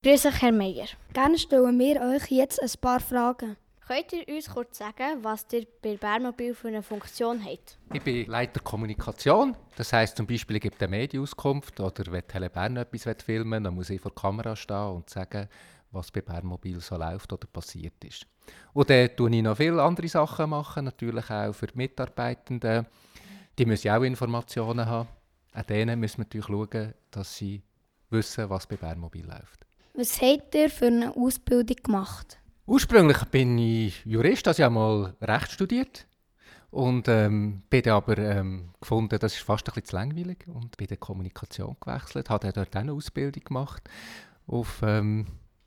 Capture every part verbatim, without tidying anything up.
Grüß euch, Herr Meier. Gerne stellen wir euch jetzt ein paar Fragen. Könnt ihr uns kurz sagen, was ihr bei Bernmobil für eine Funktion habt? Ich bin Leiter Kommunikation. Das heisst zum Beispiel, ich gebe eine Medienauskunft oder wenn Tele Bern etwas filmen will, dann muss ich vor der Kamera stehen und sagen, was bei Bernmobil so läuft oder passiert ist. Und dann mache ich noch viele andere Sachen, machen, natürlich auch für die Mitarbeitenden. Die müssen auch Informationen haben. An denen müssen wir natürlich schauen, dass sie wissen, was bei Bernmobil läuft. Was habt ihr für eine Ausbildung gemacht? Ursprünglich bin ich Jurist, also ich habe mal Recht studiert. Und ähm, bin dann aber ähm, gefunden, das ist fast ein bisschen zu langweilig und bin in die Kommunikation gewechselt, habe dann dort eine Ausbildung gemacht, auf ähm,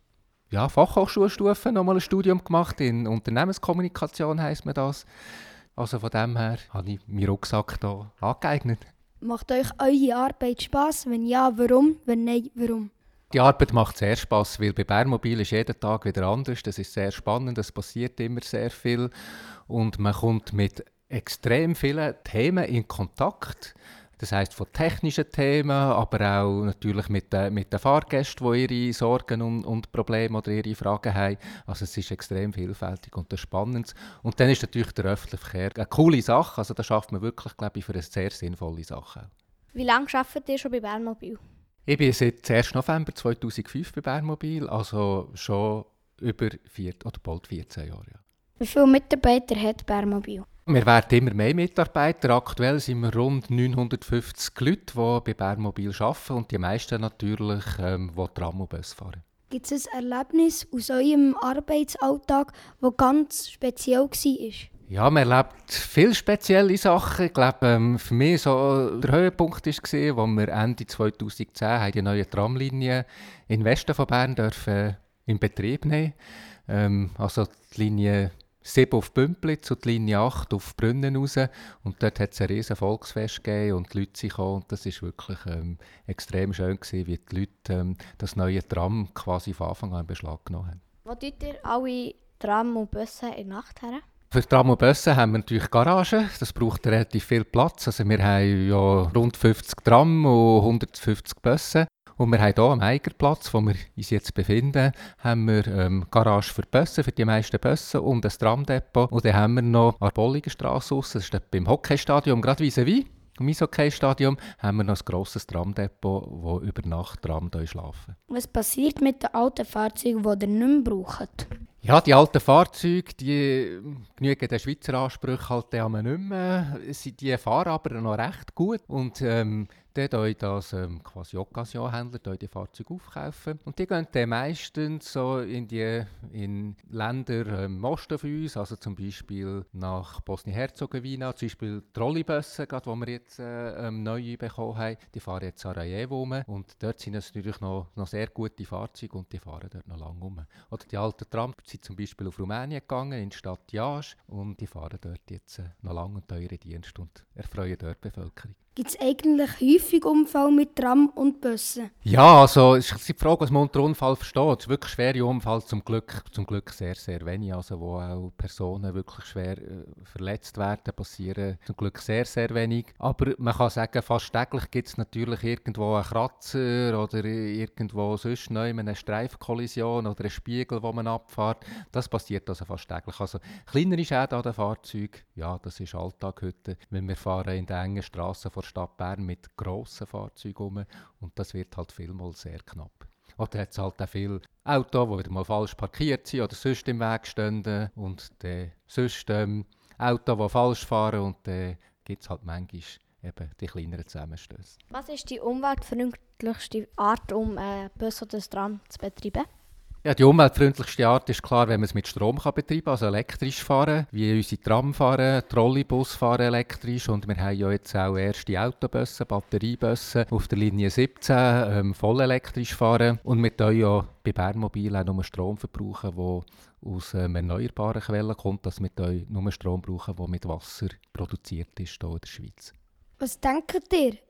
ja, Fachhochschulstufe nochmal ein Studium gemacht, in Unternehmenskommunikation heisst man das. Also von dem her habe ich meinen Rucksack hier angeeignet. Macht euch eure Arbeit Spass? Wenn ja, warum? Wenn nein, warum? Die Arbeit macht sehr Spass, weil bei Bernmobil ist jeden Tag wieder anders. Das ist sehr spannend, es passiert immer sehr viel und man kommt mit extrem vielen Themen in Kontakt. Das heisst von technischen Themen, aber auch natürlich mit den, mit den Fahrgästen, die ihre Sorgen und, und Probleme oder ihre Fragen haben. Also es ist extrem vielfältig und das Spannend. Und dann ist natürlich der öffentliche Verkehr eine coole Sache. Also da schafft man wirklich, glaube ich, für eine sehr sinnvolle Sache. Wie lange arbeitet ihr schon bei Bernmobil? Ich bin seit ersten November zweitausendfünf bei Bernmobil, also schon über vier, oder bald vierzehn Jahre. Ja. Wie viele Mitarbeiter hat Bernmobil? Wir werden immer mehr Mitarbeiter. Aktuell sind wir rund neunhundertfünfzig Leute, die bei Bernmobil arbeiten und die meisten natürlich, ähm, die Tram und Bus fahren. Gibt es ein Erlebnis aus eurem Arbeitsalltag, das ganz speziell war? Ja, man erlebt viele spezielle Sachen. Ich glaube, ähm, für mich so der Höhepunkt war, als wir Ende zweitausendzehn die neue Tramlinie im Westen von Bern dürfen in Betrieb nehmen. Ähm, also die Linie sieben auf Bümplitz und die Linie acht auf Brünnen raus. Und dort hat es ein riesen Volksfest gegeben und die Leute sind gekommen. Und das war wirklich ähm, extrem schön, gewesen, wie die Leute ähm, das neue Tram quasi von Anfang an in Beschlag genommen haben. Wo tut ihr alle Tram und Busse in der Nacht her? Für Tram und Busse haben wir natürlich Garagen. Das braucht relativ viel Platz. Also wir haben ja rund fünfzig Tram und hundertfünfzig Busse. Und wir haben hier am Eigerplatz, wo wir uns jetzt befinden, haben wir ähm, Garage für die Busse, für die meisten Busse und ein Tramdepot. Und dann haben wir noch an der Bolligenstrasse raus, das ist beim Hockeystadion, gerade vis-à-vis. Im Eishockeystadion haben wir noch ein grosses Tramdepot, wo über Nacht Tram schlafen. Was passiert mit den alten Fahrzeugen, die ihr nicht mehr braucht? Ja, die alten Fahrzeuge, die genügen den Schweizer Ansprüchen halt nicht mehr. Die fahren aber noch recht gut. Und ähm, dann kaufen das ähm, quasi Occasion-Händler die Fahrzeuge aufkaufen. Und die gehen dann meistens so in die in Länder im ähm, Osten von uns, also zum Beispiel nach Bosnien-Herzegowina, zum Beispiel Trolleybusse, die wir jetzt äh, ähm, neu bekommen haben, die fahren jetzt Sarajevo rum. Und dort sind es natürlich noch, noch sehr gute Fahrzeuge und die fahren dort noch lange rum. Oder die alten Trams sind zum Beispiel auf Rumänien gegangen, in die Stadt Jaz, und die fahren dort jetzt äh, noch lange und teuren Dienst und erfreuen dort die Bevölkerung. Gibt es eigentlich häufig Unfälle mit Tram und Bussen? Ja, also es ist die Frage, was man unter Unfall versteht. Es ist wirklich schwere Unfälle, zum Glück, zum Glück sehr, sehr wenig. Also wo auch Personen wirklich schwer äh, verletzt werden, passieren zum Glück sehr, sehr wenig. Aber man kann sagen, fast täglich gibt es natürlich irgendwo einen Kratzer oder irgendwo sonst noch eine Streifenkollision oder einen Spiegel, wo man abfährt. Das passiert also fast täglich. Also kleinere Schäden an den Fahrzeugen, ja, das ist Alltag heute. Wenn wir fahren in den engen Strassen vor Stadt Bern mit grossen Fahrzeugen um und das wird halt vielmals sehr knapp. Oder hat es halt auch viele Autos, die wieder mal falsch parkiert sind oder sonst im Weg stehen und dann sonst ähm, Autos, die falsch fahren und dann gibt es halt manchmal eben die kleineren Zusammenstöße. Was ist die umweltfreundlichste Art, um einen Bus oder ein Tram zu betreiben? Ja, die umweltfreundlichste Art ist klar, wenn man es mit Strom kann betreiben kann, also elektrisch fahren, wie unsere Tram fahren, Trolleybus fahren elektrisch und wir haben ja jetzt auch erste Autobusse, Batteriebusse auf der Linie siebzehn, ähm, voll elektrisch fahren und wir können ja bei Bernmobil auch nur Strom verbrauchen, der aus ähm, erneuerbaren Quellen kommt, dass wir nur Strom brauchen, der mit Wasser produziert ist hier in der Schweiz. Was denkt ihr?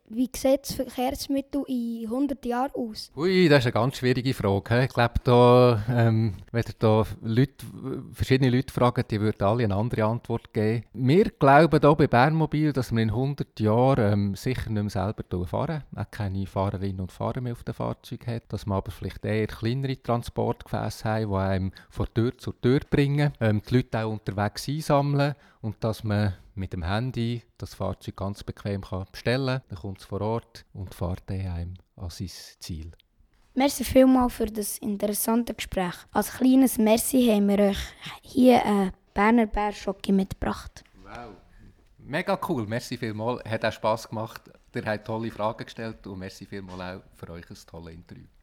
wie sieht das Verkehrsmittel in hundert Jahren aus? Ui, das ist eine ganz schwierige Frage. he. Ich glaube, da, ähm, wenn ihr da Leute, verschiedene Leute fragen, die würden alle eine andere Antwort geben. Wir glauben hier bei Bernmobil, dass wir in hundert Jahren ähm, sicher nicht mehr selber fahren, auch keine Fahrerinnen und Fahrer mehr auf dem Fahrzeug hat, dass wir aber vielleicht eher kleinere Transportgefäße haben, die einem von Tür zu Tür bringen, ähm, die Leute auch unterwegs einsammeln und dass man mit dem Handy das Fahrzeug ganz bequem kann bestellen kann. Dann kommt es vor Ort und fährt dann einem an sein Ziel. Merci vielmals für das interessante Gespräch. Als kleines Merci haben wir euch hier einen Berner Bär-Schoki mitgebracht. Wow, mega cool. Merci vielmals. Hat auch Spass gemacht. Ihr habt tolle Fragen gestellt und merci vielmals auch für euch ein tolles Interview.